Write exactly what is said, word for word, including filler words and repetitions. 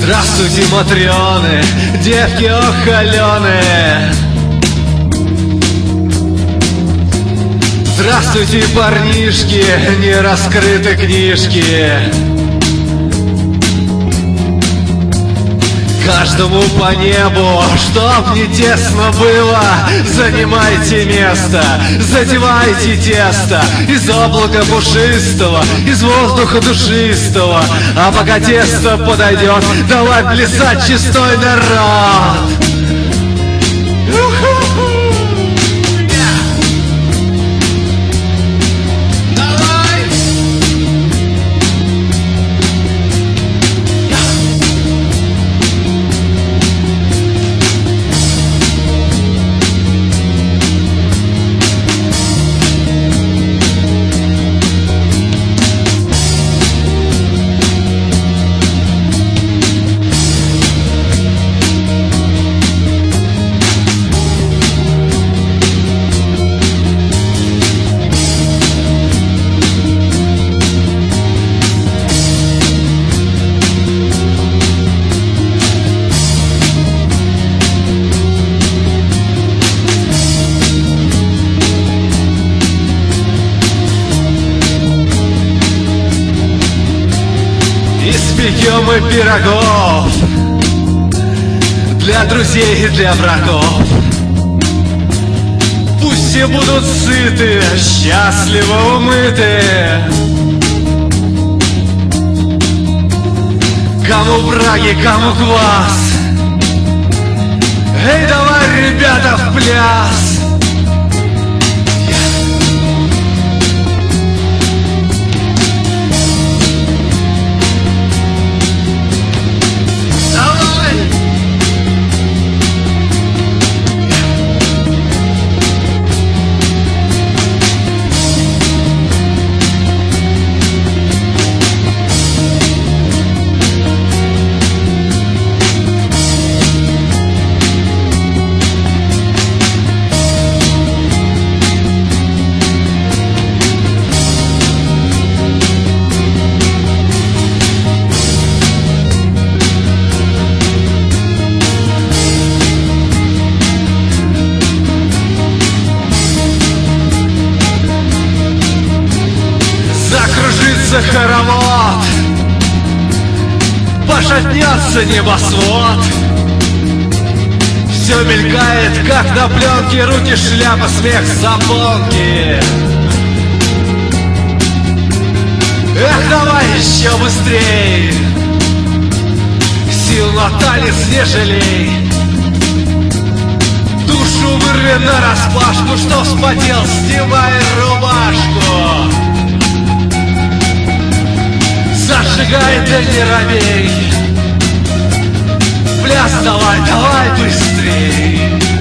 Здравствуйте, матрёны, девки охалёные. Здравствуйте, парнишки, не раскрыты книжки. Каждому по небу, чтоб не тесно было, занимайте место, задевайте тесто из облака пушистого, из воздуха душистого. А пока тесто подойдет, давай плясать, чистой народ. Испекем мы пирогов для друзей и для врагов. Пусть все будут сыты, счастливо умыты. Кому браги, кому квас. Эй, давай, ребята, в пляс. Закружится хоровод, пошатнется небосвод. Все мелькает, как на пленке, руки, шляпа, смех, запонки. Эх, давай еще быстрей, сил на танец не жалей. Душу вырви нараспашку, что вспотел, снимай рубашку. Зажигай, да не робей. Пляс давай, давай быстрей.